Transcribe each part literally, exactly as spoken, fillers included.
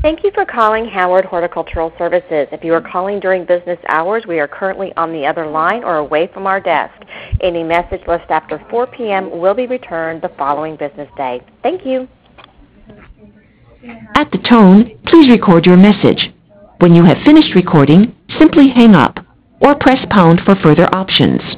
Thank you for calling Howard Horticultural Services. If you are calling during business hours, we are currently on the other line or away from our desk. Any message left after four p.m. will be returned the following business day. Thank you. At the tone, please record your message. When you have finished recording, simply hang up or press pound for further options.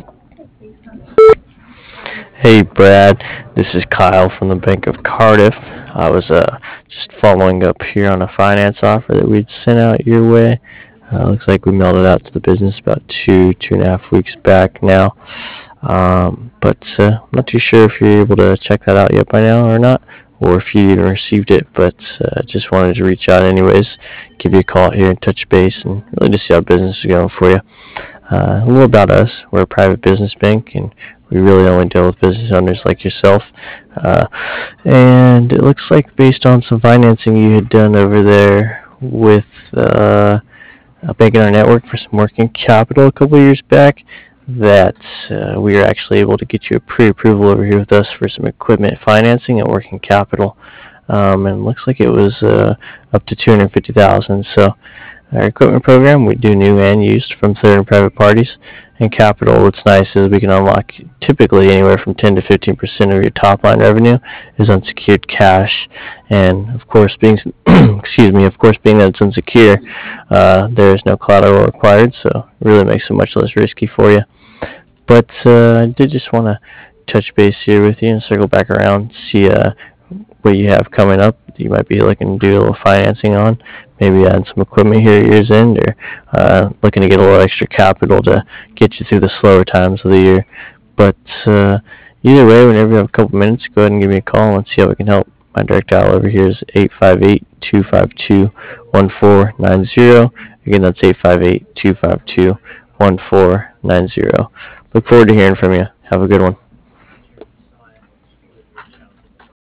Hey Brad, this is Kyle from the Bank of Cardiff. I was uh, just following up here on a finance offer that we'd sent out your way. Uh, looks like we mailed it out to the business about two, two and a half weeks back now. Um, but uh, I'm not too sure if you're able to check that out yet by now or not, or if you even received it, but uh, just wanted to reach out anyways, give you a call here and touch base and really just see how business is going for you. Uh, a little about us. We're a private business bank, and we really only deal with business owners like yourself. Uh, and it looks like based on some financing you had done over there with uh, a bank in our network for some working capital a couple of years back, that uh, we were actually able to get you a pre-approval over here with us for some equipment financing and working capital. Um, and it looks like it was uh, up to two hundred fifty thousand dollars. So our equipment program, we do new and used from third and private parties. And capital, what's nice is we can unlock typically anywhere from ten to fifteen percent of your top line revenue is unsecured cash. And of course, being excuse me, of course, being that it's unsecure, uh, there is no collateral required, so it really makes it much less risky for you. But uh, I did just want to touch base here with you and circle back around, see uh, what you have coming up that you might be looking to do a little financing on, maybe add some equipment here at year's end, or uh, looking to get a little extra capital to get you through the slower times of the year. But uh, either way, whenever you have a couple minutes, go ahead and give me a call and let's see how we can help. My direct dial over here is eight five eight, two five two, one four nine zero. Again, that's eight five eight, two five two, one four nine zero. Look forward to hearing from you. Have a good one.